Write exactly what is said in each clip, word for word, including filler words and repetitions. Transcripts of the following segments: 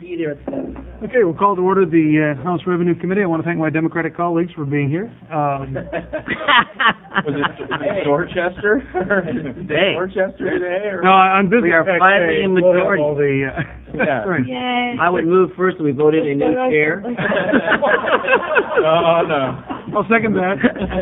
be there at seven. Okay, we'll call to order the uh, House Revenue Committee. I want to thank my Democratic colleagues for being here. Um, Was it, was it Dorchester? Hey. Dorchester today? Or? no, on business We are tax finally day, in we'll have majority. all the, uh, Yeah. sorry. Yay. I would move first that we voted a new chair. Oh, no. I'll second that.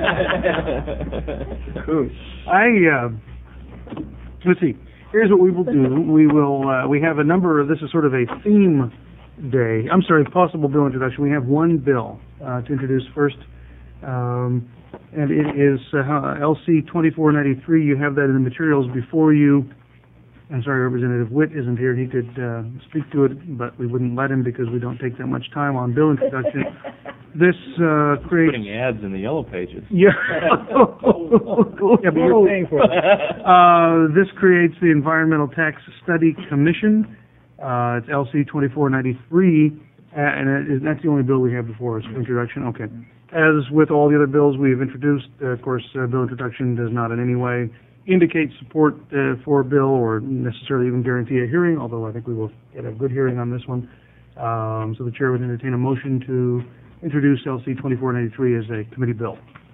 Cool. I, uh, let's see, here's what we will do. We will, uh, we have a number of, this is sort of a theme day. I'm sorry, possible bill introduction. We have one bill uh, to introduce first, um, and it is uh, L C twenty-four ninety-three. You have that in the materials before you. I'm sorry, Representative Witt isn't here. He could uh, speak to it, but we wouldn't let him because we don't take that much time on bill introduction. This uh, creates... Putting ads in the yellow pages. Yeah. Yeah, but you're paying for it. Uh, this creates the Environmental Tax Study Commission. Uh, it's L C twenty-four ninety-three, uh, and it is, that's the only bill we have before us for introduction. Okay. As with all the other bills we've introduced, uh, of course, uh, bill introduction does not in any way indicate support uh, for a bill or necessarily even guarantee a hearing, although I think we will get a good hearing on this one. Um, so the chair would entertain a motion to introduce L C twenty-four ninety-three as a committee bill.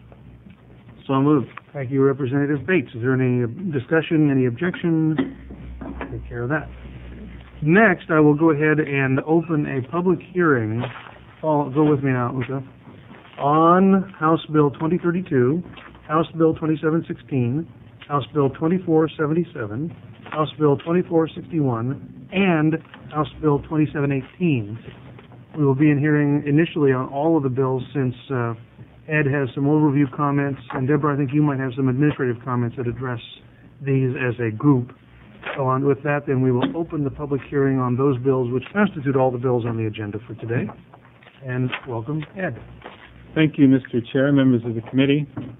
So moved. Thank you, Representative Bates. Is there any discussion, any objection? Take care of that. Next, I will go ahead and open a public hearing. Follow, go with me now, Uta. On House Bill twenty thirty-two, House Bill twenty-seven sixteen, House Bill twenty-four seventy-seven, House Bill twenty-four sixty-one, and House Bill twenty-seven eighteen. We will be in hearing initially on all of the bills since uh, Ed has some overview comments, and Deborah, I think you might have some administrative comments that address these as a group. So on with that, then we will open the public hearing on those bills which constitute all the bills on the agenda for today. And welcome, Ed. Thank you, Mister Chair, members of the committee.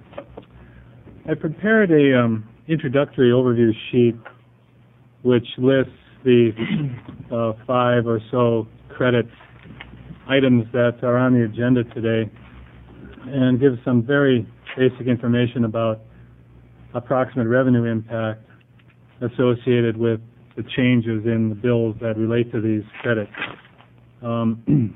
I prepared a um, introductory overview sheet which lists the uh, five or so credit items that are on the agenda today and gives some very basic information about approximate revenue impact associated with the changes in the bills that relate to these credits. Um,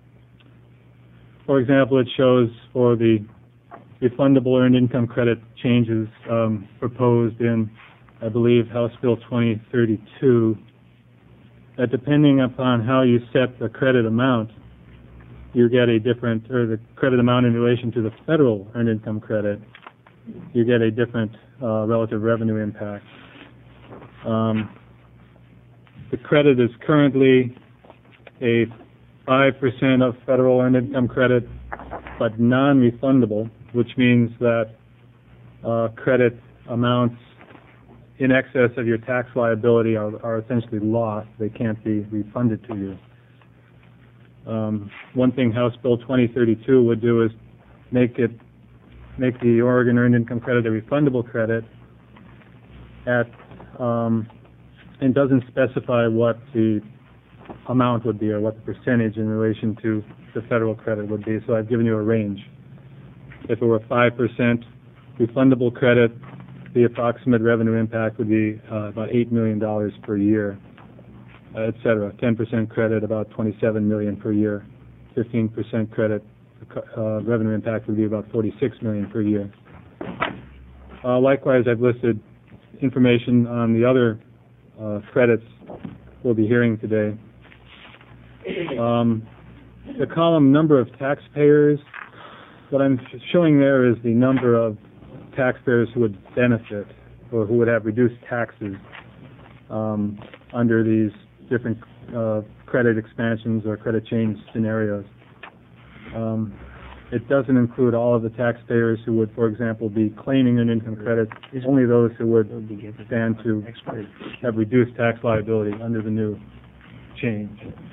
for example, it shows for the refundable earned income credit changes um, proposed in, I believe, House Bill twenty thirty-two, that depending upon how you set the credit amount, you get a different, or the credit amount in relation to the federal earned income credit, you get a different uh, relative revenue impact. Um, the credit is currently a five percent of federal earned income credit, but non-refundable, which means that uh, credit amounts in excess of your tax liability are, are essentially lost. They can't be refunded to you. Um, one thing House Bill twenty thirty-two would do is make it make the Oregon Earned Income Credit a refundable credit at um, and doesn't specify what the amount would be or what the percentage in relation to the federal credit would be. So I've given you a range. If it were five percent refundable credit, the approximate revenue impact would be uh, about eight million dollars per year, uh, et cetera. ten percent credit, about twenty-seven million dollars per year. fifteen percent credit, uh, revenue impact would be about forty-six million dollars per year. Uh, likewise, I've listed information on the other uh, credits we'll be hearing today. Um, the column number of taxpayers, what I'm showing there is the number of taxpayers who would benefit or who would have reduced taxes um, under these different uh, credit expansions or credit change scenarios. Um, it doesn't include all of the taxpayers who would, for example, be claiming an income credit, only those who would stand to have reduced tax liability under the new change.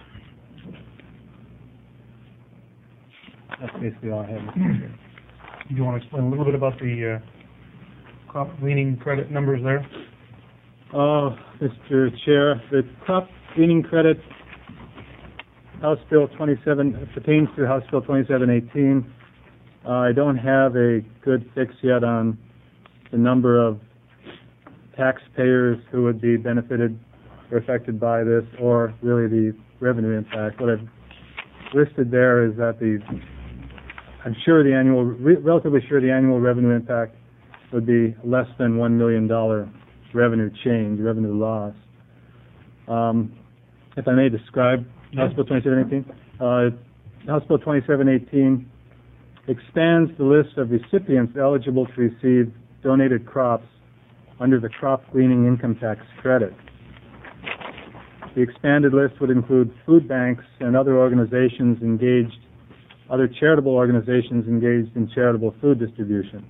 That's basically all I have. Do you want to explain a little bit about the uh, crop gleaning credit numbers there? Uh, Mister Chair, the crop gleaning credit, House Bill twenty-seven, pertains to House Bill twenty-seven eighteen. Uh, I don't have a good fix yet on the number of taxpayers who would be benefited are affected by this, or really the revenue impact. What I've listed there is that the, I'm sure the annual, re- relatively sure the annual revenue impact would be less than one million dollars revenue change, revenue loss. Um, if I may describe House Bill twenty-seven eighteen, uh, House Bill twenty-seven eighteen expands the list of recipients eligible to receive donated crops under the crop gleaning income tax credit. The expanded list would include food banks and other organizations engaged, other charitable organizations engaged in charitable food distribution.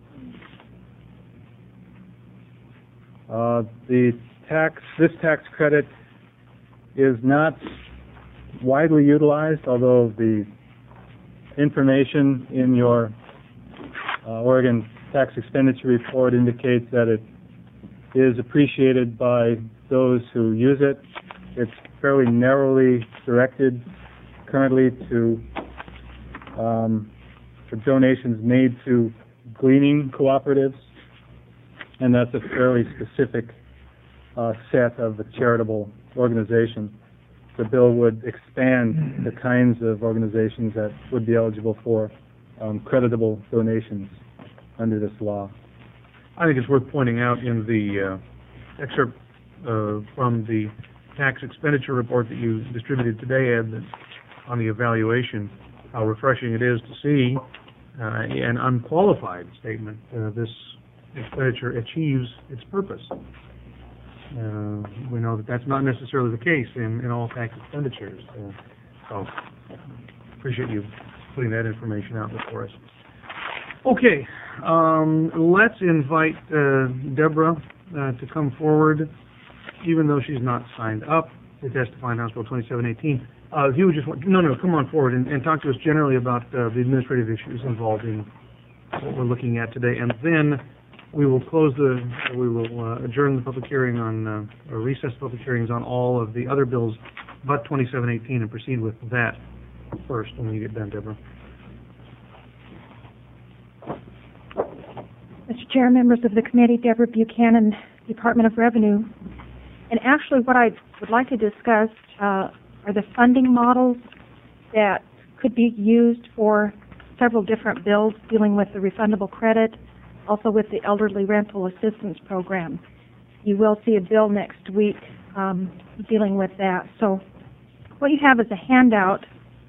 Uh, the tax, this tax credit is not widely utilized, although the information in your uh, Oregon tax expenditure report indicates that it is appreciated by those who use it. It's fairly narrowly directed currently to um, for donations made to gleaning cooperatives, and that's a fairly specific uh, set of a charitable organization. The bill would expand the kinds of organizations that would be eligible for um, creditable donations under this law. I think it's worth pointing out in the uh, excerpt uh, from the tax expenditure report that you distributed today, Ed, that on the evaluation, how refreshing it is to see uh, an unqualified statement. Uh, this expenditure achieves its purpose. Uh, we know that that's not necessarily the case in, in all tax expenditures. Uh, so, appreciate you putting that information out before us. Okay, um, let's invite uh, Deborah uh, to come forward, even though she's not signed up to testify in House Bill twenty-seven eighteen. Uh, if you would just want, no, no, come on forward and, and talk to us generally about uh, the administrative issues involved in what we're looking at today, and then we will close the, we will uh, adjourn the public hearing on, uh, or recess public hearings on all of the other bills but twenty-seven eighteen and proceed with that first when you get done, Deborah. Mister Chair, members of the committee, Deborah Buchanan, Department of Revenue. And actually what I would like to discuss uh, are the funding models that could be used for several different bills dealing with the refundable credit, also with the elderly rental assistance program. You will see a bill next week um, dealing with that. So what you have as a handout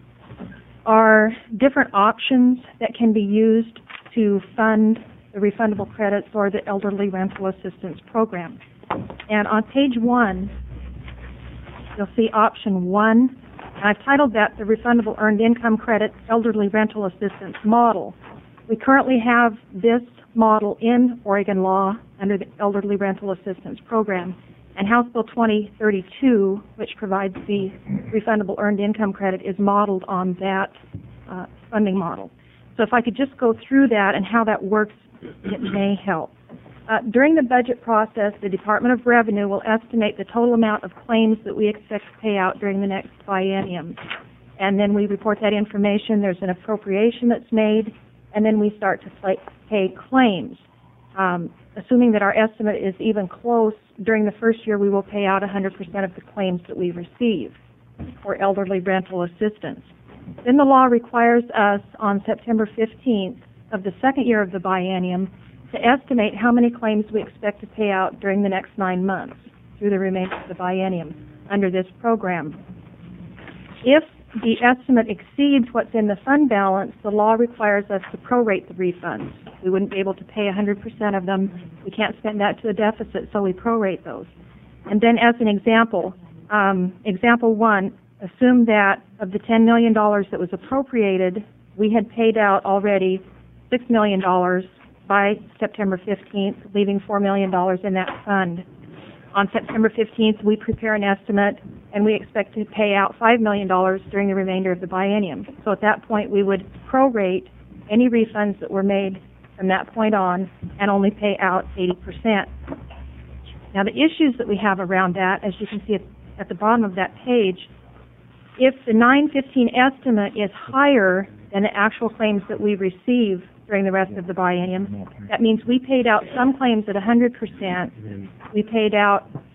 are different options that can be used to fund the refundable credits or the elderly rental assistance program. And on page one, you'll see option one, and I've titled that the Refundable Earned Income Credit Elderly Rental Assistance Model. We currently have this model in Oregon law under the Elderly Rental Assistance Program, and House Bill twenty thirty-two, which provides the Refundable Earned Income Credit, is modeled on that uh, funding model. So if I could just go through that and how that works, it may help. Uh, during the budget process, the Department of Revenue will estimate the total amount of claims that we expect to pay out during the next biennium. And then we report that information, there's an appropriation that's made, and then we start to play, pay claims. Um, assuming that our estimate is even close, during the first year we will pay out one hundred percent of the claims that we receive for elderly rental assistance. Then the law requires us on September fifteenth of the second year of the biennium to estimate how many claims we expect to pay out during the next nine months through the remainder of the biennium under this program. If the estimate exceeds what's in the fund balance, the law requires us to prorate the refunds. We wouldn't be able to pay one hundred percent of them. We can't spend that to a deficit, so we prorate those. And then as an example, um, example one, assume that of the ten million dollars that was appropriated, we had paid out already six million dollars by September fifteenth, leaving four million dollars in that fund. On September fifteenth, we prepare an estimate, and we expect to pay out five million dollars during the remainder of the biennium. So at that point, we would prorate any refunds that were made from that point on and only pay out eighty percent. Now, the issues that we have around that, as you can see at, at the bottom of that page, if the nine fifteen estimate is higher than the actual claims that we receive during the rest of the biennium, that means we paid out some claims at one hundred percent. We paid out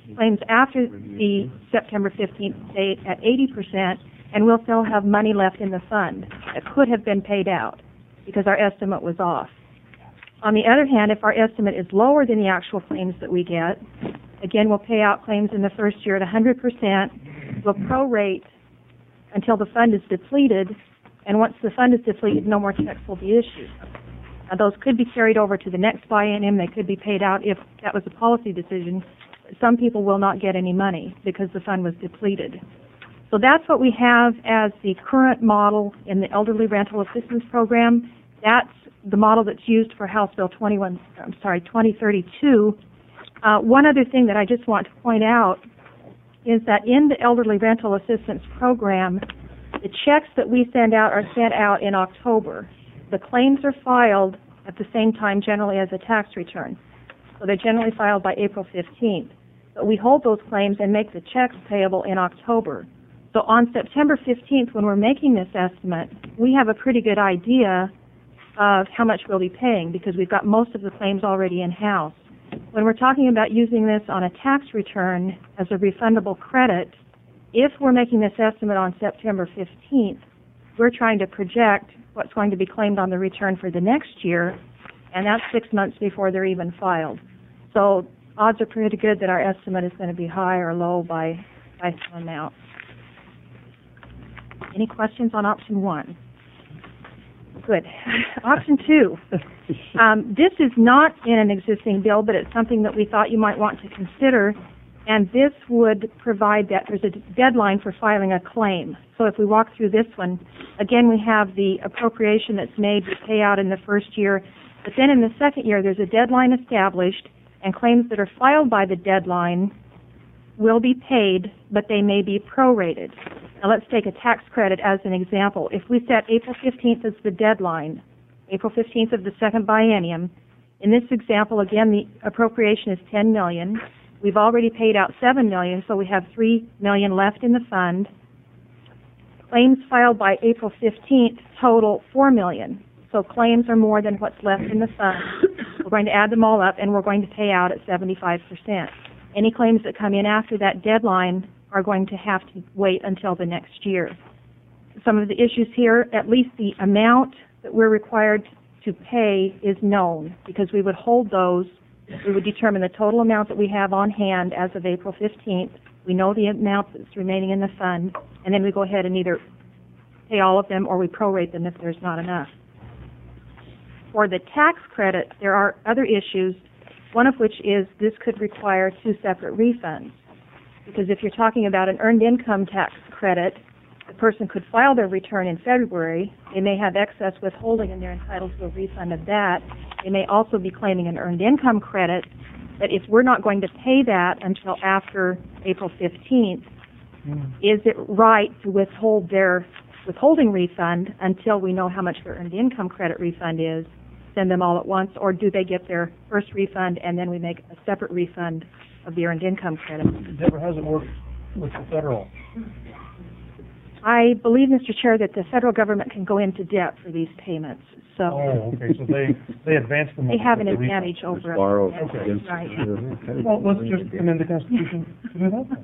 claims after the September fifteenth date at eighty percent, and we'll still have money left in the fund that could have been paid out because our estimate was off. On the other hand, if our estimate is lower than the actual claims that we get, again, we'll pay out claims in the first year at one hundred percent. We'll prorate until the fund is depleted, and once the fund is depleted, no more checks will be issued. Now, those could be carried over to the next biennium. They could be paid out if that was a policy decision. Some people will not get any money because the fund was depleted. So that's what we have as the current model in the Elderly Rental Assistance Program. That's the model that's used for House Bill twenty-one, I'm sorry, twenty thirty-two. Uh, one other thing that I just want to point out is that in the Elderly Rental Assistance Program, the checks that we send out are sent out in October. The claims are filed at the same time generally as a tax return. So they're generally filed by April fifteenth. But we hold those claims and make the checks payable in October. So on September fifteenth, when we're making this estimate, we have a pretty good idea of how much we'll be paying because we've got most of the claims already in-house. When we're talking about using this on a tax return as a refundable credit, if we're making this estimate on September fifteenth, we're trying to project what's going to be claimed on the return for the next year, and that's six months before they're even filed. So odds are pretty good that our estimate is going to be high or low by, by some amount. Any questions on option one? Good. Option two. Um, this is not in an existing bill, but it's something that we thought you might want to consider, and this would provide that there's a deadline for filing a claim. So if we walk through this one, again, we have the appropriation that's made to pay out in the first year, but then in the second year, there's a deadline established, and claims that are filed by the deadline will be paid, but they may be prorated. Now let's take a tax credit as an example. If we set April fifteenth as the deadline, April fifteenth of the second biennium, in this example, again, the appropriation is ten million dollars. We've already paid out seven million dollars, so we have three million dollars left in the fund. Claims filed by April fifteenth total four million dollars. So claims are more than what's left in the fund. We're going to add them all up, and we're going to pay out at seventy-five percent. Any claims that come in after that deadline are going to have to wait until the next year. Some of the issues here, at least the amount that we're required to pay is known because we would hold those. We would determine the total amount that we have on hand as of April fifteenth. We know the amount that's remaining in the fund, and then we go ahead and either pay all of them or we prorate them if there's not enough. For the tax credit, there are other issues, one of which is this could require two separate refunds. Because if you're talking about an earned income tax credit, the person could file their return in February. They may have excess withholding and they're entitled to a refund of that. They may also be claiming an earned income credit. But if we're not going to pay that until after April fifteenth, mm. is it right to withhold their withholding refund until we know how much their earned income credit refund is, send them all at once, or do they get their first refund and then we make a separate refund of the earned income credit? Deborah, how's it work with the federal? I believe, Mister Chair, that the federal government can go into debt for these payments. So oh, okay. So they they advance them. They have an advantage over us. Borrow okay. against Right. the, Well, let's just amend the Constitution to do that.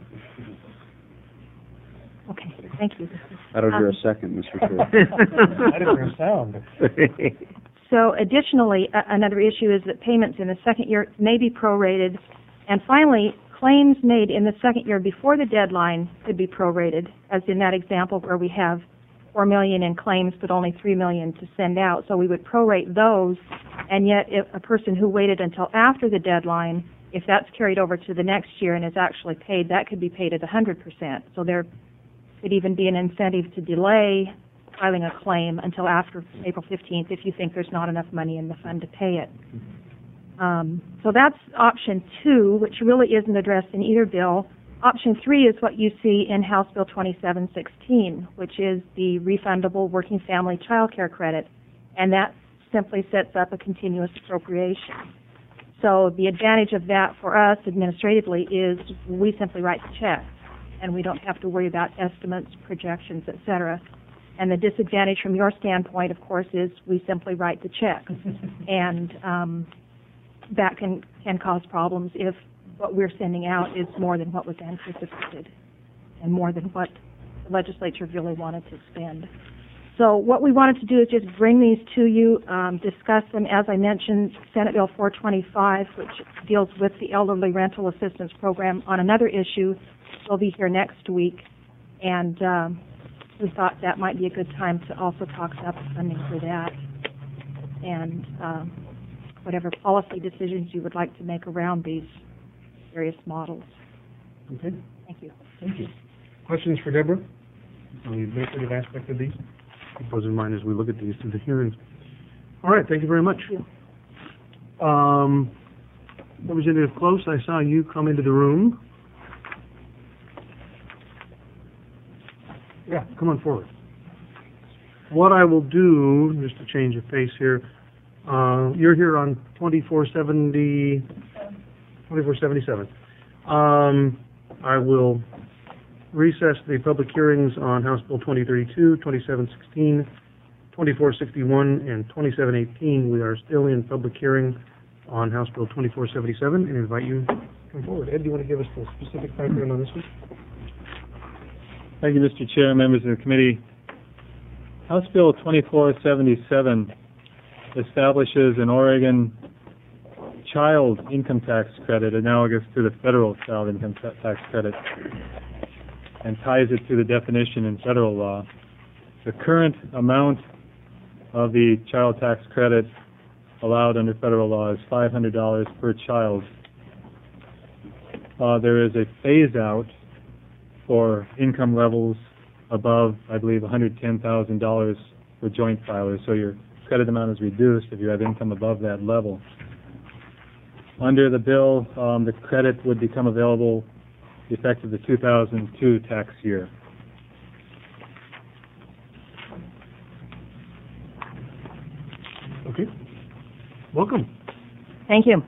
Okay. Thank you. I don't hear a Um, second, Mister Chair. I didn't hear a sound. So additionally, a- another issue is that payments in the second year may be prorated. And finally, claims made in the second year before the deadline could be prorated, as in that example where we have four million dollars in claims but only three million dollars to send out. So we would prorate those, and yet if a person who waited until after the deadline, if that's carried over to the next year and is actually paid, that could be paid at one hundred percent. So there could even be an incentive to delay filing a claim until after April fifteenth if you think there's not enough money in the fund to pay it. Um, so that's option two, which really isn't addressed in either bill. Option three is what you see in House Bill twenty-seven sixteen, which is the refundable working family child care credit, and that simply sets up a continuous appropriation. So the advantage of that for us administratively is we simply write the check, and we don't have to worry about estimates, projections, et cetera. And the disadvantage from your standpoint, of course, is we simply write the check. and um, that can, can cause problems if what we're sending out is more than what was anticipated and more than what the legislature really wanted to spend. So what we wanted to do is just bring these to you, um, discuss them. As I mentioned, Senate Bill four twenty-five, which deals with the Elderly Rental Assistance Program on another issue, will be here next week. And um, we thought that might be a good time to also talk about the funding for that and um, whatever policy decisions you would like to make around these various models. Okay, Thank you. thank you. Questions for Deborah on the administrative aspect of these? Keep those in mind as we look at these through the hearings. All right, thank you very much. Thank you. Um, Representative Close, I saw you come into the room. Yeah, come on forward. What I will do, just to change of pace here, uh, you're here on twenty-four seventy, twenty-four seventy-seven. Um, I will recess the public hearings on House Bill twenty thirty-two, twenty-seven sixteen, twenty-four sixty-one, and twenty-seven eighteen. We are still in public hearing on House Bill twenty-four seventy-seven, and invite you to come forward. Ed, do you want to give us the specific background on this one? Thank you, Mister Chair, members of the committee. House Bill twenty-four seventy-seven establishes an Oregon child income tax credit analogous to the federal child income ta- tax credit and ties it to the definition in federal law. The current amount of the child tax credit allowed under federal law is five hundred dollars per child. Uh, there is a phase-out for income levels above, I believe, one hundred ten thousand dollars for joint filers. So your credit amount is reduced if you have income above that level. Under the bill, um, the credit would become available effective the two thousand two tax year. Okay. Welcome. Thank you.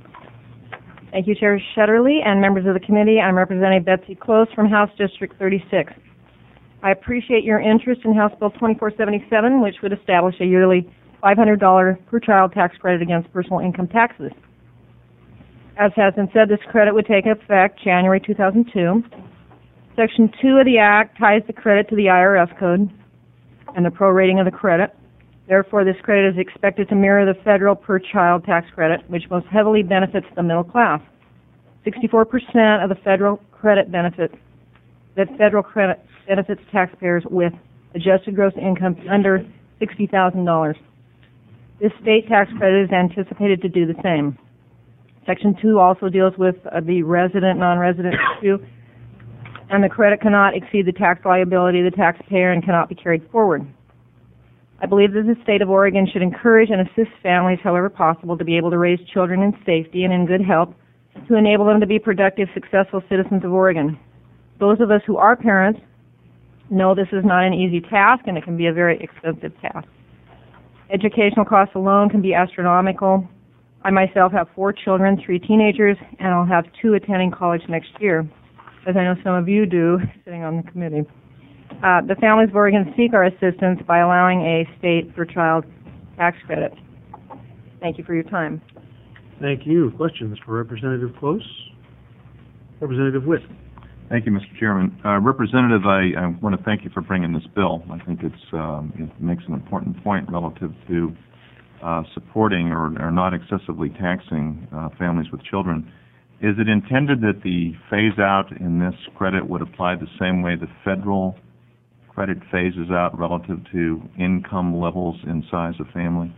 Thank you, Chair Shetterly and members of the committee. I'm Representative Betsy Close from House District thirty-six. I appreciate your interest in House Bill twenty-four seventy-seven, which would establish a yearly five hundred dollars per child tax credit against personal income taxes. As has been said, this credit would take effect January two thousand two. Section two of the Act ties the credit to the I R S code and the prorating of the credit. Therefore, this credit is expected to mirror the federal per child tax credit, which most heavily benefits the middle class. sixty-four percent of the federal credit benefit, that federal credit benefits taxpayers with adjusted gross income under sixty thousand dollars. This state tax credit is anticipated to do the same. Section two also deals with uh, the resident, non-resident issue, and the credit cannot exceed the tax liability of the taxpayer and cannot be carried forward. I believe that the state of Oregon should encourage and assist families, however possible, to be able to raise children in safety and in good health to enable them to be productive, successful citizens of Oregon. Those of us who are parents know this is not an easy task, and it can be a very expensive task. Educational costs alone can be astronomical. I myself have four children, three teenagers, and I'll have two attending college next year, as I know some of you do, sitting on the committee. Uh, the families of Oregon seek our assistance by allowing a state per child tax credit. Thank you for your time. Thank you. Questions for Representative Close? Representative Witt. Thank you, Mister Chairman. Uh, Representative, I, I want to thank you for bringing this bill. I think it's, um, it makes an important point relative to uh, supporting or, or not excessively taxing uh, families with children. Is it intended that the phase-out in this credit would apply the same way the federal credit phases out relative to income levels and size of family?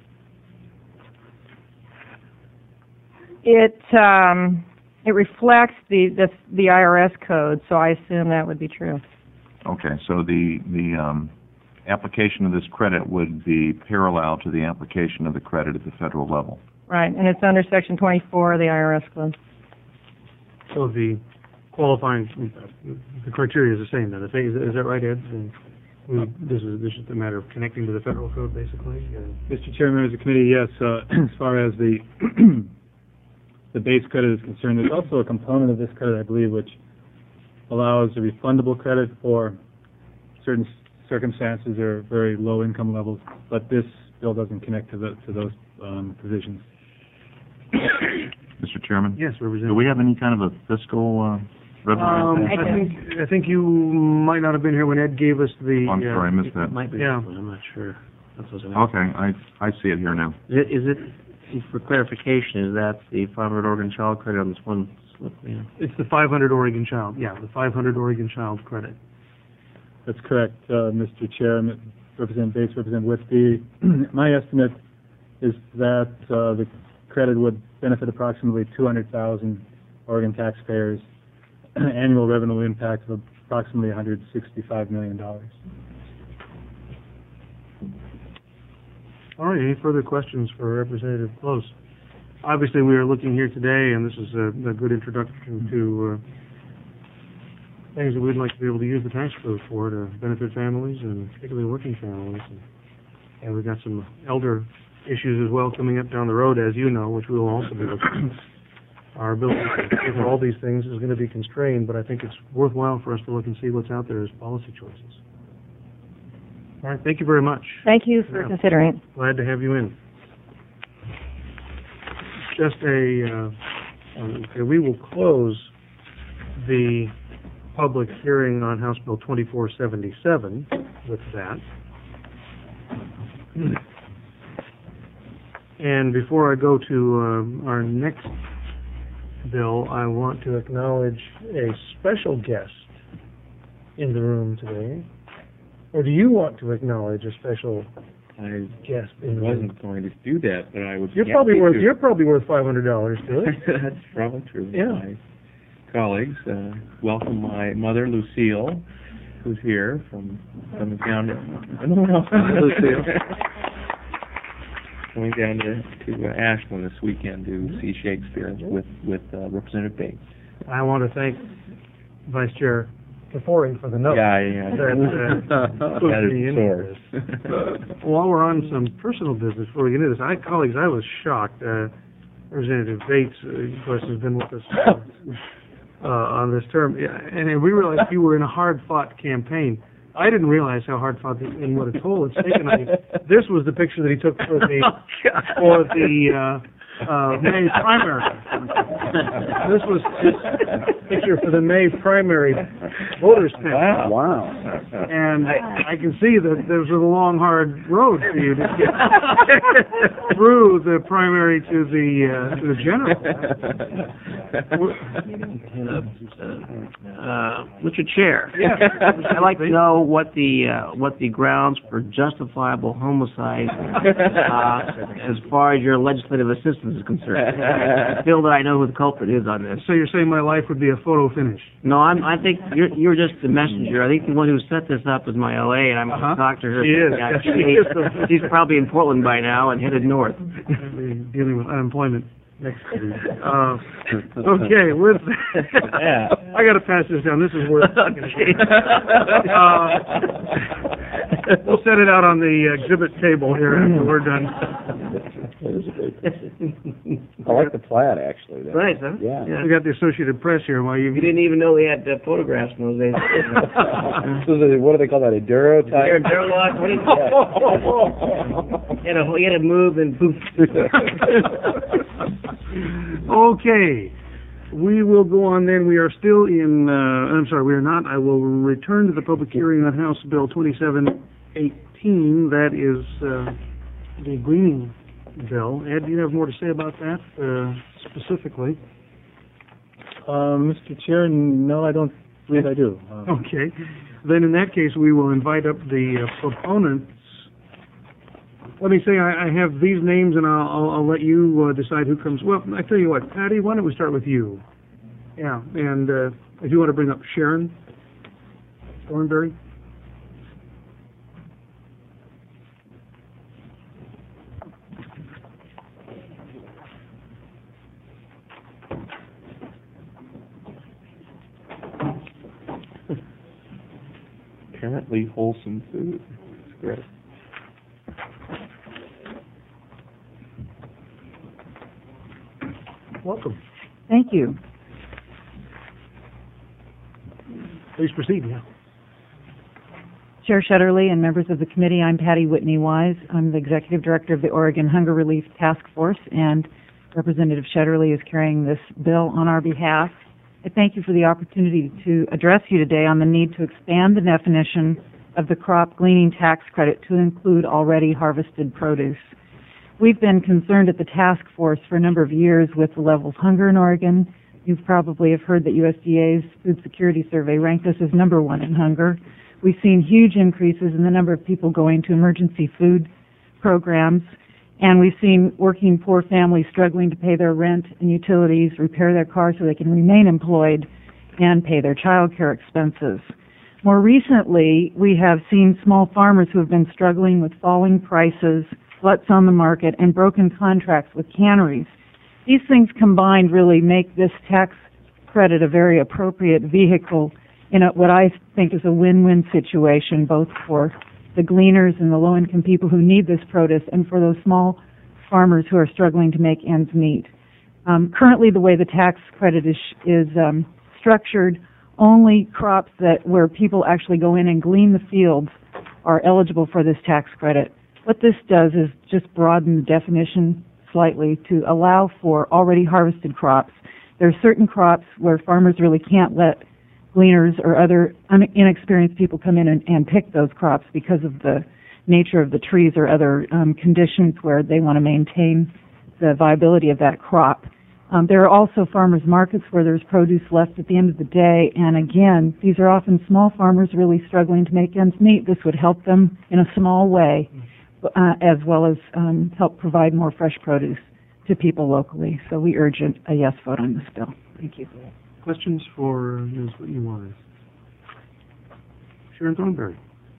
It um, it reflects the, the the I R S code, so I assume that would be true. Okay, so the the um, application of this credit would be parallel to the application of the credit at the federal level. Right, and it's under Section twenty-four of the I R S code. So the qualifying, the criteria is the same then. Is that- is that right, Ed? And we, this is this is a matter of connecting to the federal code, basically. Uh, Mister Chair, members of the committee, yes, uh, as far as the the base credit is concerned, there's also a component of this credit, I believe, which allows a refundable credit for certain circumstances or very low income levels, but this bill doesn't connect to the, to those um, provisions. Mister Chairman? Yes, Do Representative. we have any kind of a fiscal uh, revenue Um, impact? I think, I think you might not have been here when Ed gave us the. Oh, I'm uh, sorry, I missed that. It might be, Yeah. but I'm not sure. That's what I was gonna- Okay, I, I see it here now. Is it, is it, for clarification, is that the five hundred Oregon Child credit on this one slip? Yeah. It's the five hundred Oregon Child, yeah, the five hundred Oregon Child credit. That's correct, uh, Mister Chair, Representative Bates, Representative Whitby. My estimate is that uh, the credit would benefit approximately two hundred thousand Oregon taxpayers, annual revenue impact of approximately one hundred sixty-five million dollars. All right, any further questions for Representative Close? Obviously, we are looking here today, and this is a, a good introduction to uh, things that we'd like to be able to use the tax code for to benefit families, and particularly working families. And, and we've got some elder issues as well coming up down the road, as you know, which we will also be looking at. Our ability to pay for all these things is going to be constrained, but I think it's worthwhile for us to look and see what's out there as policy choices. All right, thank you very much. Thank you for Yeah. considering. Glad to have you in. Just a, uh, okay, we will close the public hearing on House Bill twenty-four seventy-seven with that. And before I go to um, our next bill, I want to acknowledge a special guest in the room today. Or do you want to acknowledge a special I guest in the room? wasn't going to do that, but I was. You're happy probably worth to. you're probably worth five hundred dollars to it. That's probably true. Yeah. My colleagues, uh, welcome my mother Lucille, who's here from coming down to. No, no, Lucille. Coming down to to uh, Ashland this weekend to see Shakespeare with with uh, Representative Bates. I want to thank Vice Chair Kafouri for the note. Yeah, yeah. That, uh, put That is me in sore. this. While we're on some personal business before we get into this, I, colleagues, I was shocked. Uh, Representative Bates, uh, of course, has been with us uh, on this term, yeah, and we realized you were in a hard-fought campaign. I didn't realize how hard-fought and what a toll it's taken on you. This was the picture that he took for the for the uh, uh, May primary. This was his picture for the May primary voters' tent. Wow. Wow. And I, I can see that there was a long, hard road for you to get through the primary to the uh, to the general. Uh, Mister Chair. Yeah. I'd like to know what the, uh, what the grounds for justifiable homicide, uh, as far as your legislative assistance is concerned. I feel that I know who the culprit is on this. So you're saying my life would be a photo finish? No, I'm, I think you're, you're just the messenger. I think the one who set this up is my L A, and I'm Uh-huh. going to talk to her. She is. Yeah, Yes, she- she is. she's probably in Portland by now and headed north. Dealing with unemployment next year. Uh, okay, with that, Yeah. I got to pass this down. This is worth. Okay. Uh, we'll set it out on the exhibit table here after we're done. I like the plaid, actually. That- Nice, huh? Yeah. We got the Associated Press here. While you You didn't even know they had uh, photographs in those days. So the, what do they call that, a Duro type? They're, they're locked. What do you you had to, you had to move and poof. Okay, we will go on then. We are still in, uh, I'm sorry, we are not. I will return to the public hearing on House Bill twenty-seven eighteen. That is uh, the greening bill. Ed, do you have more to say about that uh, specifically? Uh, Mister Chair, no, I don't believe I do. Uh, Okay. Then in that case, we will invite up the uh, proponents. Let me say I, I have these names, and I'll, I'll, I'll let you uh, decide who comes. Well, I tell you what, Patty, why don't we start with you? Yeah, and uh, if you want to bring up Sharon Thornberry. Apparently wholesome food. It's great. Welcome. Thank you. Please proceed. Yeah. Chair Shutterly and members of the committee, I'm Patty Whitney Wise. I'm the Executive Director of the Oregon Hunger Relief Task Force, and Representative Shetterly is carrying this bill on our behalf. I thank you for the opportunity to address you today on the need to expand the definition of the crop gleaning tax credit to include already harvested produce. We've been concerned at the task force for a number of years with the level of hunger in Oregon. You probably have heard that U S D A's Food Security Survey ranked us as number one in hunger. We've seen huge increases in the number of people going to emergency food programs, and we've seen working poor families struggling to pay their rent and utilities, repair their cars so they can remain employed, and pay their child care expenses. More recently, we have seen small farmers who have been struggling with falling prices, gluts on the market, and broken contracts with canneries. These things combined really make this tax credit a very appropriate vehicle in a, what I think is a win-win situation, both for the gleaners and the low-income people who need this produce and for those small farmers who are struggling to make ends meet. Um, currently, the way the tax credit is, is um, structured, only crops that where people actually go in and glean the fields are eligible for this tax credit. What this does is just broaden the definition slightly to allow for already harvested crops. There are certain crops where farmers really can't let gleaners or other un- inexperienced people come in and, and pick those crops because of the nature of the trees or other um, conditions where they want to maintain the viability of that crop. Um, there are also farmers markets where there's produce left at the end of the day, and again, these are often small farmers really struggling to make ends meet. This would help them in a small way, uh, as well as um, help provide more fresh produce to people locally. So we urge a, a yes vote on this bill. Thank you. Questions for Miz Whitney Wise? Sharon Thornberry.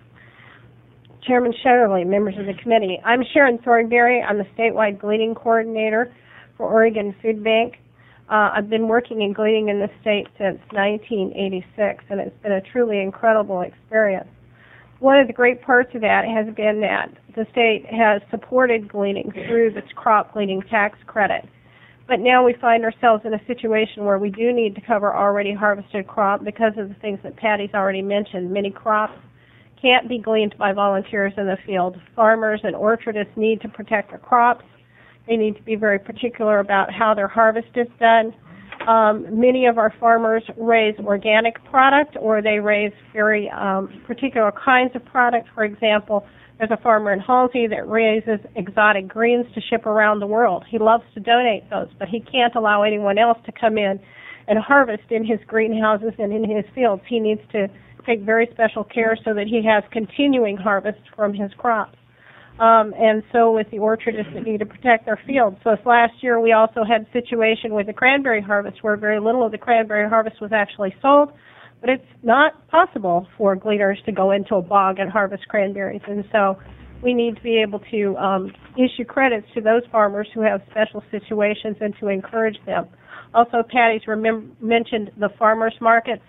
Chairman Shetterly, members of the committee. I'm Sharon Thornberry. I'm the statewide gleaning coordinator for Oregon Food Bank. Uh, I've been working in gleaning in the state since nineteen eighty-six, and it's been a truly incredible experience. One of the great parts of that has been that the state has supported gleaning through the crop gleaning tax credit. But now we find ourselves in a situation where we do need to cover already harvested crop because of the things that Patty's already mentioned. Many crops can't be gleaned by volunteers in the field. Farmers and orchardists need to protect their crops. They need to be very particular about how their harvest is done. Um, many of our farmers raise organic product, or they raise very um, particular kinds of product. For example, there's a farmer in Halsey that raises exotic greens to ship around the world. He loves to donate those, but he can't allow anyone else to come in and harvest in his greenhouses and in his fields. He needs to take very special care so that he has continuing harvest from his crops. Um, and so with the orchardists that need to protect their fields. So this last year we also had a situation with the cranberry harvest where very little of the cranberry harvest was actually sold, but it's not possible for gleaners to go into a bog and harvest cranberries. And so we need to be able to um, issue credits to those farmers who have special situations and to encourage them. Also, Patty's remem- mentioned the farmers markets.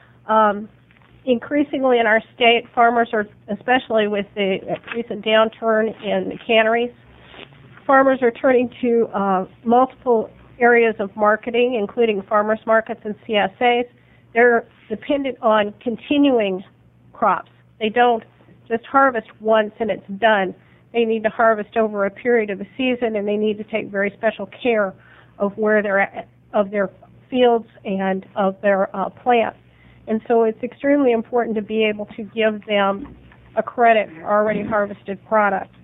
Um, Increasingly in our state, farmers are, especially with the recent downturn in the canneries, farmers are turning to uh, multiple areas of marketing, including farmers markets and C S As. They're dependent on continuing crops. They don't just harvest once and it's done. They need to harvest over a period of the season, and they need to take very special care of where they're at, of their fields and of their uh, plants. And so it's extremely important to be able to give them a credit for already harvested product.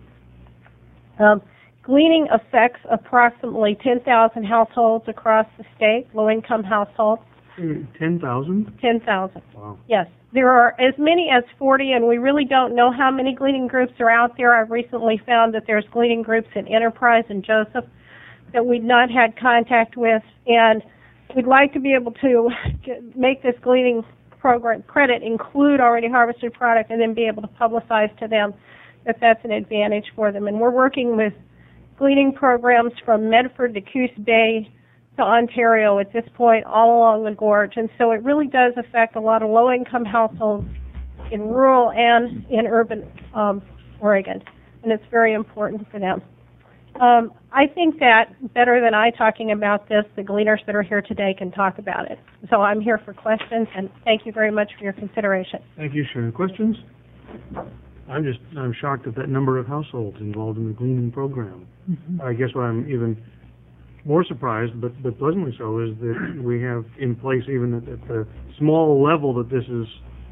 Um, gleaning affects approximately ten thousand households across the state, low-income households. ten thousand? ten thousand. Wow. Yes. There are as many as forty, and we really don't know how many gleaning groups are out there. I've recently found that there's gleaning groups in Enterprise and Joseph that we've not had contact with, and we'd like to be able to make this gleaning program credit include already harvested product and then be able to publicize to them that that's an advantage for them. And we're working with gleaning programs from Medford to Coos Bay to Ontario at this point, all along the gorge. And so it really does affect a lot of low-income households in rural and in urban um, Oregon. And it's very important for them. Um, I think that better than I talking about this, the gleaners that are here today can talk about it. So I'm here for questions, and thank you very much for your consideration. Thank you, Sharon. Questions? I'm just, I'm shocked at that number of households involved in the gleaning program. Mm-hmm. I guess what I'm even more surprised, but, but pleasantly so, is that we have in place, even at, at the small level that this is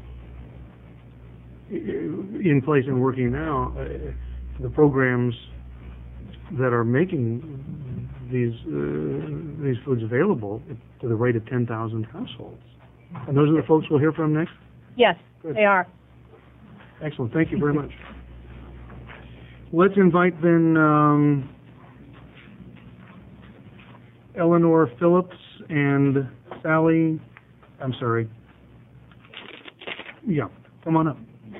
in place and working now, uh, the programs that are making these uh, these foods available to the rate of ten thousand households. And those are the folks we'll hear from next? Yes, Good. they are. Excellent. Thank you very much. Let's invite then um, Eleanor Phillips and Sally, I'm sorry. Yeah, come on up.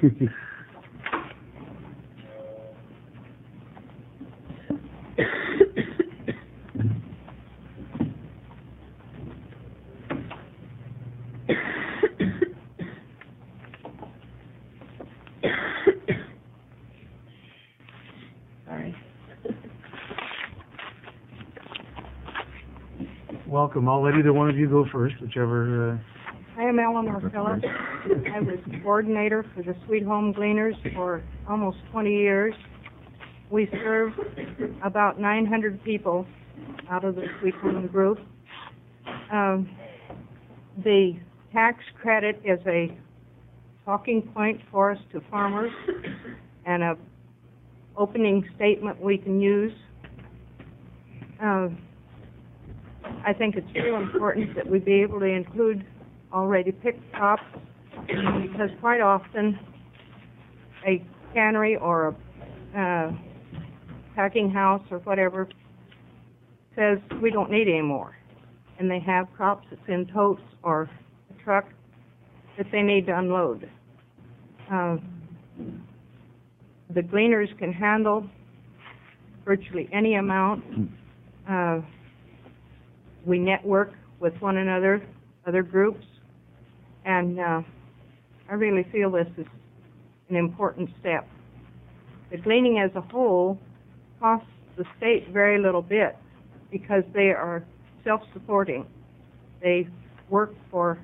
Welcome. I'll let either one of you go first, whichever. Uh... I am Eleanor Phillips. I was coordinator for the Sweet Home Gleaners for almost twenty years. We serve about nine hundred people out of the Sweet Home group. Um, the tax credit is a talking point for us to farmers and a opening statement we can use. Uh, I think it's real important that we be able to include already picked crops, because quite often a cannery or a uh, packing house or whatever says we don't need any more, and they have crops that's in totes or a truck that they need to unload. Uh, the gleaners can handle virtually any amount. Uh, we network with one another, other groups, and uh, I really feel this is an important step. The gleaning as a whole costs the state very little bit because they are self-supporting. They work for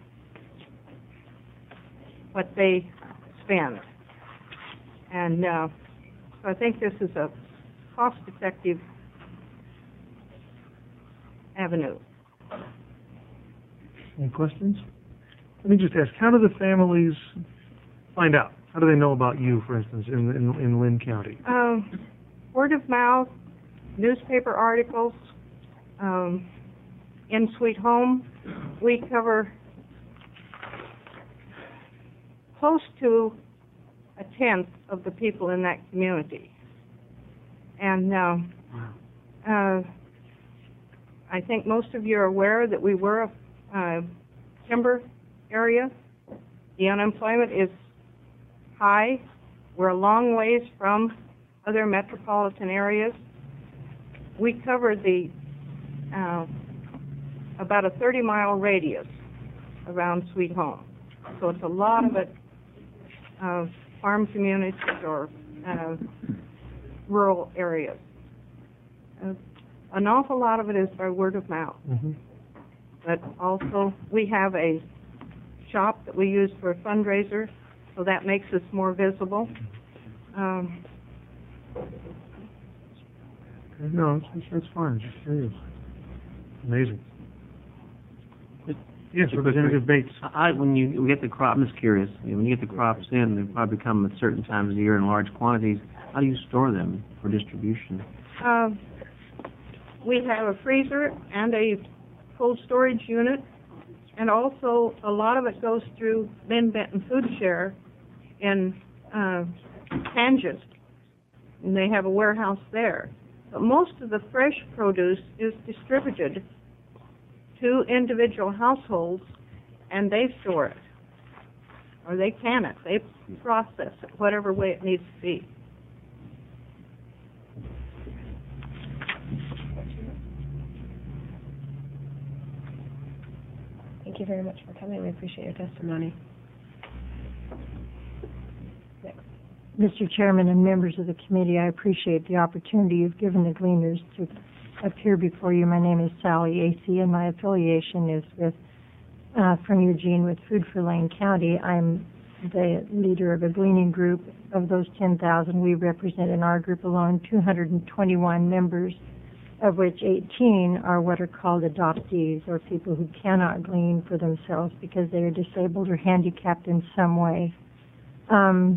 what they spend. And uh, so I think this is a cost-effective avenue. Any questions? Let me just ask, how do the families find out? How do they know about you, for instance, in in, in Lynn County? Um, word of mouth, newspaper articles. Um, in Sweet Home, we cover close to a tenth of the people in that community. And uh, uh, I think most of you are aware that we were a uh, timber area. The unemployment is high. We're a long ways from other metropolitan areas. We cover the uh, about a thirty mile radius around Sweet Home. So it's a lot of it uh, farm communities or uh, rural areas. Uh, an awful lot of it is by word of mouth. Mm-hmm. But also we have a shop that we use for a fundraiser, so that makes us more visible. Um, no, that's, that's fine. Just curious. Amazing. Yes, Representative Bates. I, when you get the crop, I'm just curious. When you get the crops in, they probably come at certain times of the year in large quantities. How do you store them for distribution? Uh, we have a freezer and a cold storage unit, and also a lot of it goes through Lynn Benton Food Share in uh, Kansas, and they have a warehouse there. But most of the fresh produce is distributed to individual households, and they store it, or they can it, they process it, whatever way it needs to be. Thank you very much for coming. We appreciate your testimony. Next. Mister Chairman and members of the committee, I appreciate the opportunity you've given the Gleaners to appear before you. My name is Sally A C, and my affiliation is with uh, from Eugene with Food for Lane County. I'm the leader of a gleaning group. Of those ten thousand, we represent in our group alone two hundred twenty-one members, of which eighteen are what are called adoptees, or people who cannot glean for themselves because they are disabled or handicapped in some way. Um,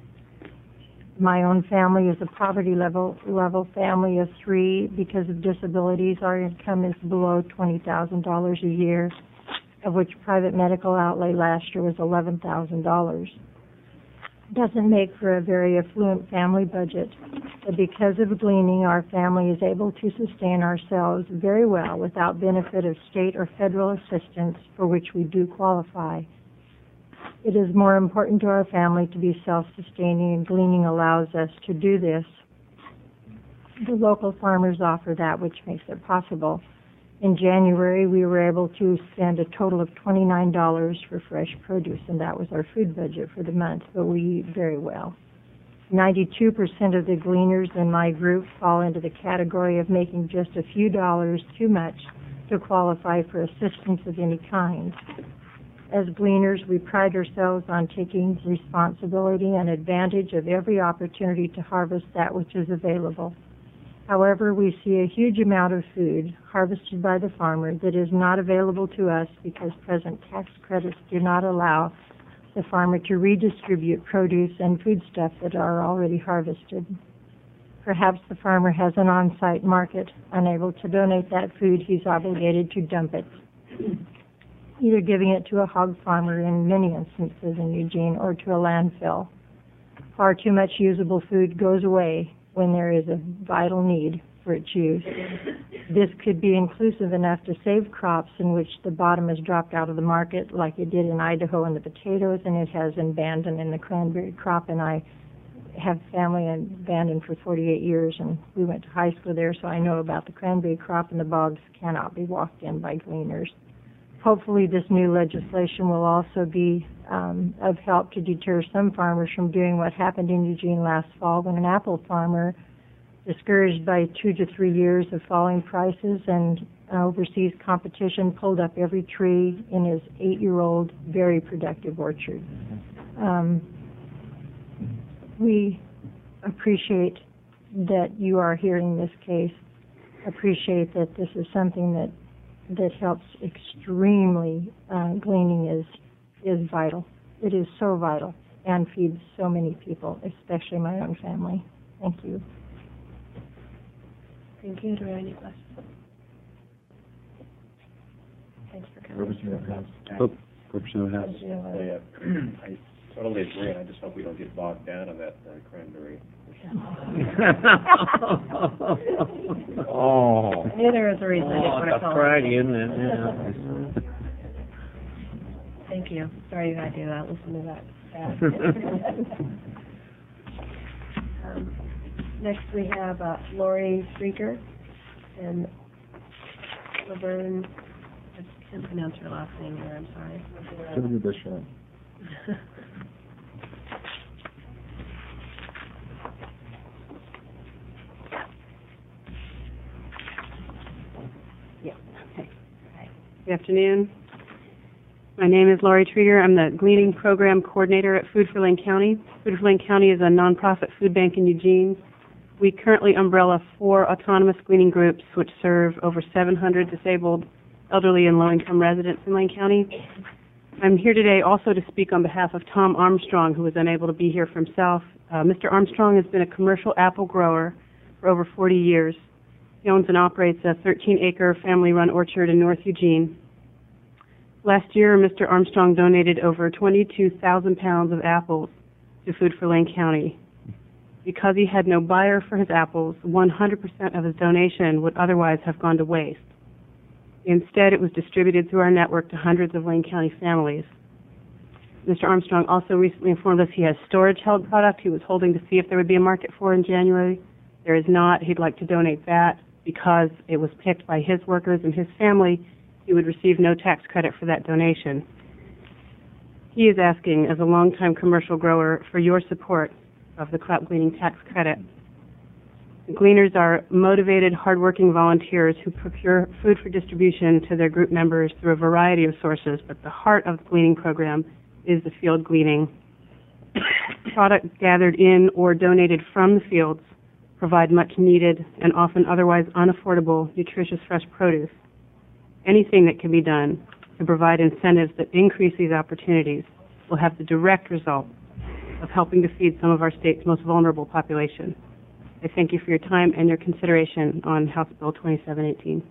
my own family is a poverty level level family of three. Because of disabilities, our income is below twenty thousand dollars a year, of which private medical outlay last year was eleven thousand dollars. Doesn't make for a very affluent family budget, but because of gleaning, our family is able to sustain ourselves very well without benefit of state or federal assistance, for which we do qualify. It is more important to our family to be self-sustaining, and gleaning allows us to do this. The local farmers offer that, which makes it possible. In January, we were able to spend a total of twenty-nine dollars for fresh produce, and that was our food budget for the month, but we eat very well. ninety-two percent of the gleaners in my group fall into the category of making just a few dollars too much to qualify for assistance of any kind. As gleaners, we pride ourselves on taking responsibility and advantage of every opportunity to harvest that which is available. However, we see a huge amount of food harvested by the farmer that is not available to us because present tax credits do not allow the farmer to redistribute produce and foodstuff that are already harvested. Perhaps the farmer has an on-site market. Unable to donate that food, he's obligated to dump it, either giving it to a hog farmer in many instances in Eugene or to a landfill. Far too much usable food goes away when there is a vital need for its use. This could be inclusive enough to save crops in which the bottom has dropped out of the market, like it did in Idaho in the potatoes, and it has in Bandon in the cranberry crop. And I have family in Bandon for forty-eight years, and we went to high school there, so I know about the cranberry crop, and the bogs cannot be walked in by gleaners. Hopefully this new legislation will also be um, of help to deter some farmers from doing what happened in Eugene last fall when an apple farmer, discouraged by two to three years of falling prices and uh, overseas competition, pulled up every tree in his eight-year-old, very productive orchard. Um, we appreciate that you are hearing this case, appreciate that this is something that that helps extremely. Uh, gleaning is is vital. It is so vital and feeds so many people, especially my own family. Thank you. Thank you. Do we have any questions? Thanks for coming. Representative House. Oh, Representative House. Representative I totally agree, and I just hope we don't get bogged down on that uh, cranberry. Oh. I knew there was a reason I didn't want to call. Oh, Friday, isn't it? Yeah. Thank you. Sorry you had to uh, listen to that. um, next we have uh, Lori Streeter and Laverne. I can't pronounce her last name here. I'm sorry. Give it a shot. Yeah. Okay. Good afternoon. My name is Laurie Trieger. I'm the Gleaning Program Coordinator at Food for Lane County. Food for Lane County is a nonprofit food bank in Eugene. We currently umbrella four autonomous gleaning groups which serve over seven hundred disabled, elderly, and low-income residents in Lane County. I'm here today also to speak on behalf of Tom Armstrong, who was unable to be here for himself. Uh, Mister Armstrong has been a commercial apple grower for over forty years. He owns and operates a thirteen-acre family-run orchard in North Eugene. Last year, Mister Armstrong donated over twenty-two thousand pounds of apples to Food for Lane County. Because he had no buyer for his apples, one hundred percent of his donation would otherwise have gone to waste. Instead, it was distributed through our network to hundreds of Lane County families. Mister Armstrong also recently informed us he has storage-held product he was holding to see if there would be a market for in January. There is not. He'd like to donate that because it was picked by his workers and his family. He would receive no tax credit for that donation. He is asking, as a longtime commercial grower, for your support of the crop gleaning tax credit. The gleaners are motivated, hardworking volunteers who procure food for distribution to their group members through a variety of sources, but the heart of the gleaning program is the field gleaning. Product gathered in or donated from the fields provide much needed and often otherwise unaffordable nutritious fresh produce. Anything that can be done to provide incentives that increase these opportunities will have the direct result of helping to feed some of our state's most vulnerable population. I thank you for your time and your consideration on House Bill twenty-seven eighteen.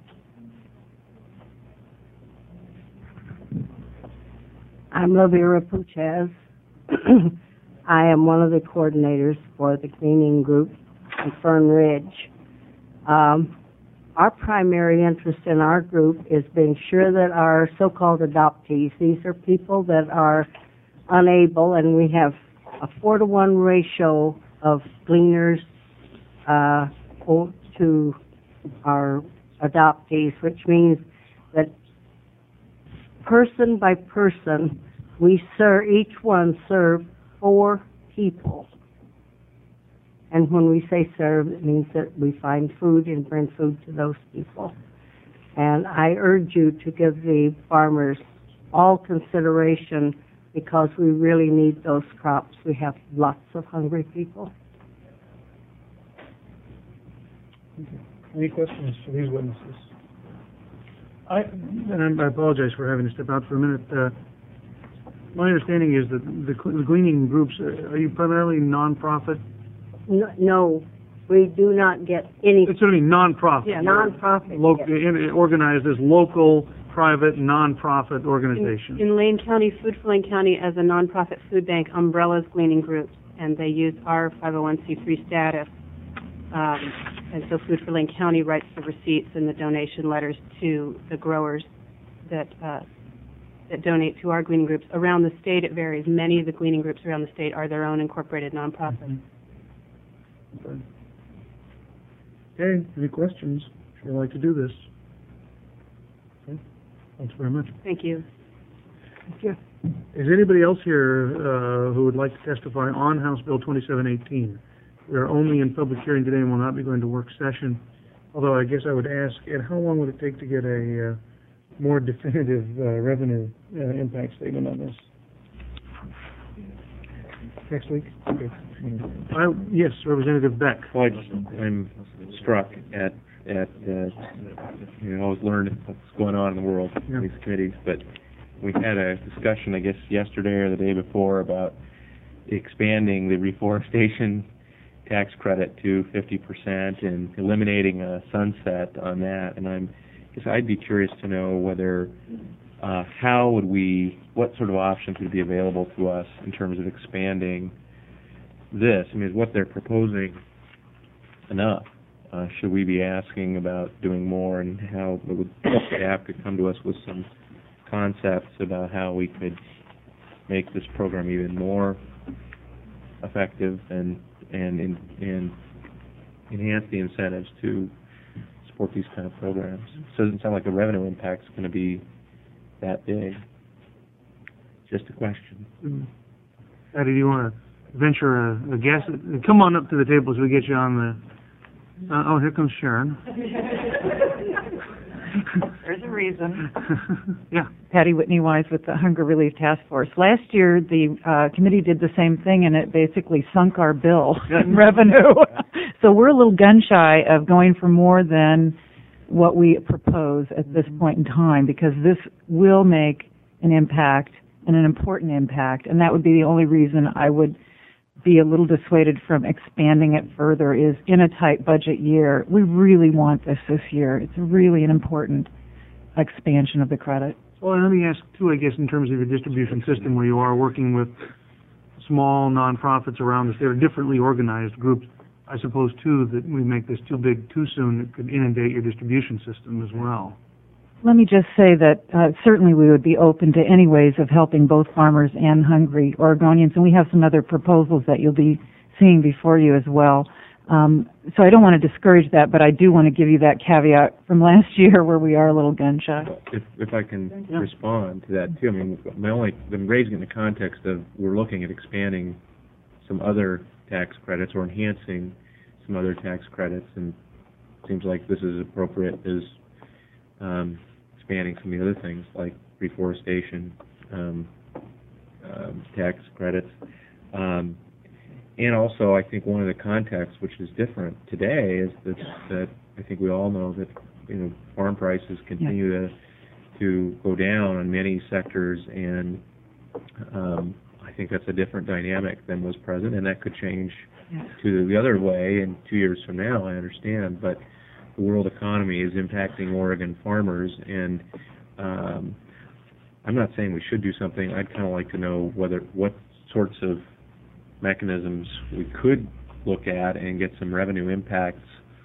I'm Lavera Puchez. I am one of the coordinators for the cleaning group in Fern Ridge. Um, our primary interest in our group is being sure that our so-called adoptees, these are people that are unable, and we have a four to one ratio of gleaners uh, to our adoptees, which means that person by person, we serve, each one serve four people. And when we say serve, it means that we find food and bring food to those people. And I urge you to give the farmers all consideration because we really need those crops. We have lots of hungry people. Okay. Any questions for these witnesses? I, and I apologize for having to step out for a minute. Uh, my understanding is that the, the gleaning groups, uh, are you primarily nonprofit? No, no, we do not get any. It's certainly nonprofit. Yeah, nonprofit. Lo- yes. in, organized as local, private, nonprofit organizations. In, in Lane County, Food for Lane County as a nonprofit food bank umbrellas gleaning groups, and they use our five oh one c three status. Um, and so Food for Lane County writes the receipts and the donation letters to the growers that uh, that donate to our gleaning groups. Around the state, it varies. Many of the gleaning groups around the state are their own incorporated nonprofits. Mm-hmm. Okay. Okay, any questions? If you'd like to do this. Okay, thanks very much. Thank you. Thank you. Is anybody else here uh, who would like to testify on House Bill twenty-seven eighteen? We are only in public hearing today and will not be going to work session. Although I guess I would ask, Ed, how long would it take to get a uh, more definitive uh, revenue uh, impact statement on this? Next week? Okay. I, yes, Representative Beck. Well, I just, I'm struck at, at uh, you know, always learn what's going on in the world in Yeah. these committees, but we had a discussion, I guess, yesterday or the day before about expanding the reforestation tax credit to fifty percent and eliminating a sunset on that. And I'm, I guess I'd be curious to know whether, uh, how would we, what sort of options would be available to us in terms of expanding this? I mean, is what they're proposing enough? Uh, should we be asking about doing more, and how would they have to come to us with some concepts about how we could make this program even more effective and and and, and enhance the incentives to support these kind of programs? So it doesn't sound like the revenue impact is going to be that big. Just a question. Mm-hmm. Eddie, do you want to venture a, a guess? Come on up to the table so we get you on the... Uh, oh, here comes Sharon. There's a reason. Yeah. Patty Whitney Wise with the Hunger Relief Task Force. Last year, the uh, committee did the same thing, and it basically sunk our bill in revenue. So we're a little gun-shy of going for more than what we propose at this point in time, because this will make an impact, and an important impact, and that would be the only reason I would be a little dissuaded from expanding it further. Is in a tight budget year, we really want this this year. It's really an important expansion of the credit. Well, and let me ask, too, I guess, in terms of your distribution system, where you are working with small nonprofits around the state, or differently organized groups, I suppose, too, that we make this too big too soon, it could inundate your distribution system as well. Let me just say that uh, certainly we would be open to any ways of helping both farmers and hungry Oregonians, and we have some other proposals that you'll be seeing before you as well. Um, so I don't want to discourage that, but I do want to give you that caveat from last year where we are a little gun-shy. If, if I can yeah. respond to that, too, I mean, my only, I'm raising it in the context of we're looking at expanding some other tax credits or enhancing some other tax credits, and it seems like this is appropriate as um, expanding some of the other things like reforestation, um, um, tax credits. Um, and also, I think one of the contexts which is different today is that, that I think we all know that, you know, farm prices continue to to go down in many sectors, and um, I think that's a different dynamic than was present, and that could change Yes. to the other way in two years from now, I understand, but the world economy is impacting Oregon farmers, and um, I'm not saying we should do something. I'd kind of like to know whether what sorts of mechanisms we could look at and get some revenue impacts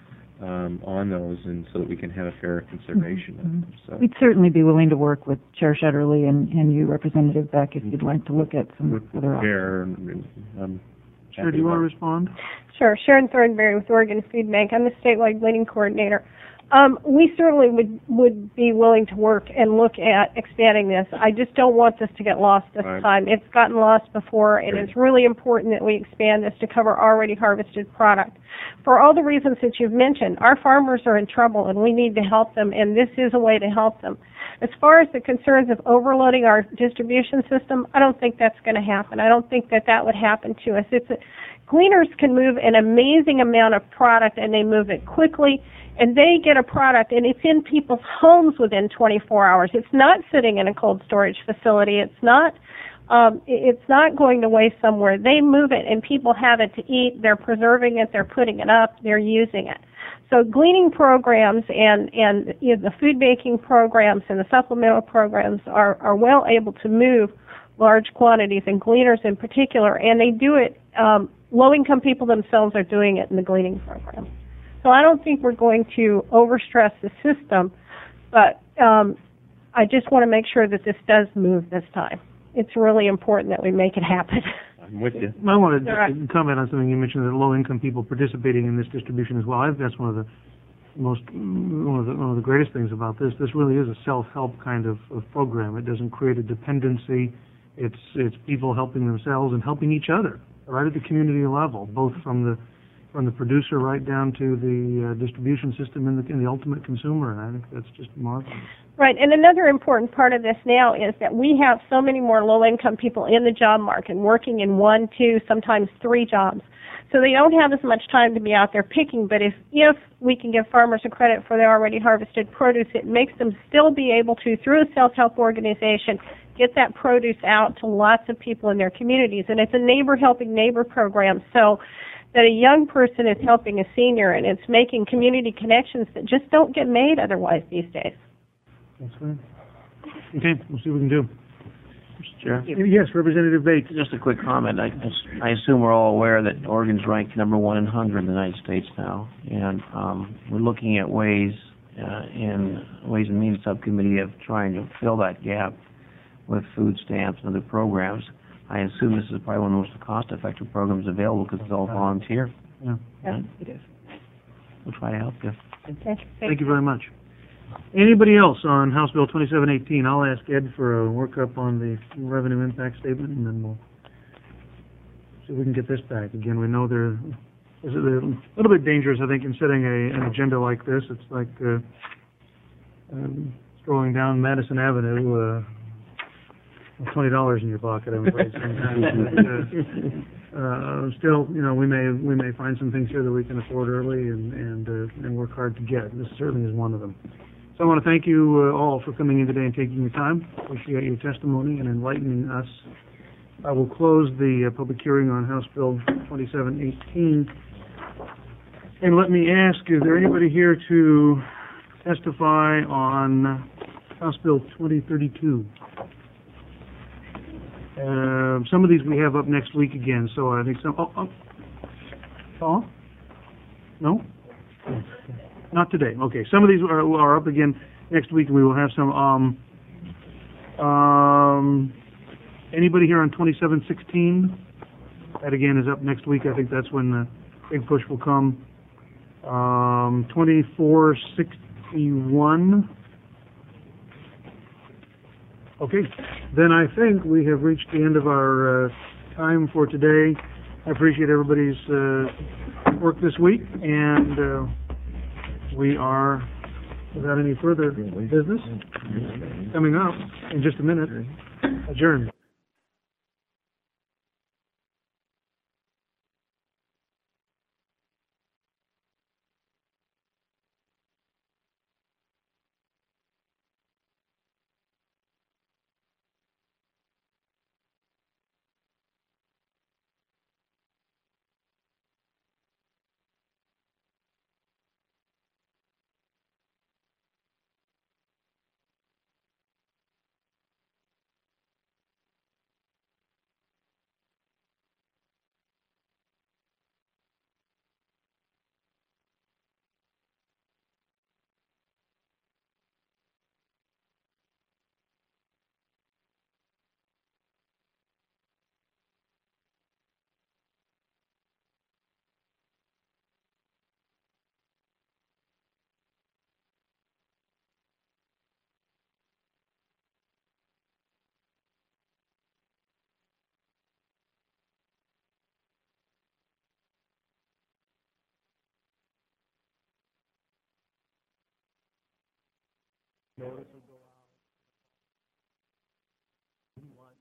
um, on those, and so that we can have a fair consideration of them. So. We'd certainly be willing to work with Chair Shetterly and, and you, Representative Beck, if you'd like to look at some With other options. Chair, and, um, Chair, do you want to respond? Sure. Sharon Thornberry with Oregon Food Bank. I'm the statewide gleaning coordinator. Um, we certainly would would be willing to work and look at expanding this. I just don't want this to get lost this Right. time. It's gotten lost before, and Sure. it's really important that we expand this to cover already harvested product. For all the reasons that you've mentioned, our farmers are in trouble, and we need to help them, and this is a way to help them. As far as the concerns of overloading our distribution system, I don't think that's going to happen. I don't think that that would happen to us. It's a, gleaners can move an amazing amount of product, and they move it quickly, and they get a product, and it's in people's homes within twenty-four hours. It's not sitting in a cold storage facility. It's not um, it's not going to waste somewhere. They move it, and people have it to eat. They're preserving it. They're putting it up. They're using it. So gleaning programs and, and you know, the food banking programs and the supplemental programs are, are well able to move large quantities, and gleaners in particular, and they do it, um, low-income people themselves are doing it in the gleaning program. So I don't think we're going to overstress the system, but um, I just want to make sure that this does move this time. It's really important that we make it happen. I'm with you. I wanted All right. to comment on something you mentioned, that low-income people participating in this distribution as well. I think that's one of the most, one of the, one of the greatest things about this. This really is a self-help kind of, of program. It doesn't create a dependency. It's, it's people helping themselves and helping each other, right at the community level, both from the, from the producer right down to the uh, distribution system and the, and the ultimate consumer. And I think that's just marvelous. Right, and another important part of this now is that we have so many more low-income people in the job market working in one, two, sometimes three jobs. So they don't have as much time to be out there picking, but if, if we can give farmers a credit for their already harvested produce, it makes them still be able to, through a self-help organization, get that produce out to lots of people in their communities. And it's a neighbor helping neighbor program, so that a young person is helping a senior, and it's making community connections that just don't get made otherwise these days. That's fine. Okay, we'll see what we can do. Mister Chair. Yes, Representative Bates. Just a quick comment. I, I assume we're all aware that Oregon's ranked number one in hunger in the United States now, and um, we're looking at ways uh, in Ways and Means Subcommittee of trying to fill that gap with food stamps and other programs. I assume this is probably one of the most cost-effective programs available because it's all volunteer. Yeah. Yeah, it is. We'll try to help you. Okay. Thank you very much. Anybody else on House Bill twenty-seven eighteen? I'll ask Ed for a workup on the revenue impact statement, and then we'll see if we can get this back. Again, we know there is a little bit dangerous, I think, in setting a, an agenda like this. It's like uh, um, strolling down Madison Avenue, uh, with twenty dollars in your pocket, I'm afraid, sometimes. But, uh, uh, still, you know, we may we may find some things here that we can afford early and and uh, and work hard to get. This certainly is one of them. So I want to thank you uh, all for coming in today and taking your time. Appreciate your testimony and enlightening us. I will close the uh, public hearing on House Bill twenty-seven eighteen. And let me ask, is there anybody here to testify on House Bill twenty thirty-two? Uh, some of these we have up next week again, so I think some. Oh, oh. Paul? No? Not today. Okay. Some of these are, are up again next week, and we will have some. Um, um, anybody here on twenty-seven sixteen? That again is up next week. I think that's when the big push will come. Um, twenty-four sixty-one. Okay. Then I think we have reached the end of our uh, time for today. I appreciate everybody's uh, work this week, and uh, we are, without any further business, coming up in just a minute, adjourned. Notice will go out. One.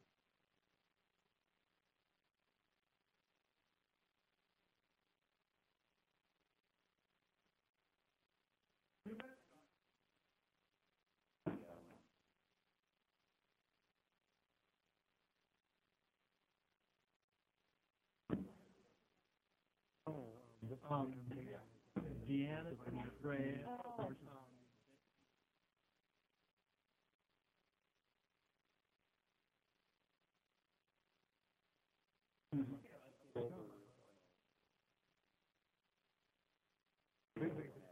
Um, Deanna, Fred, um, Mm-hmm.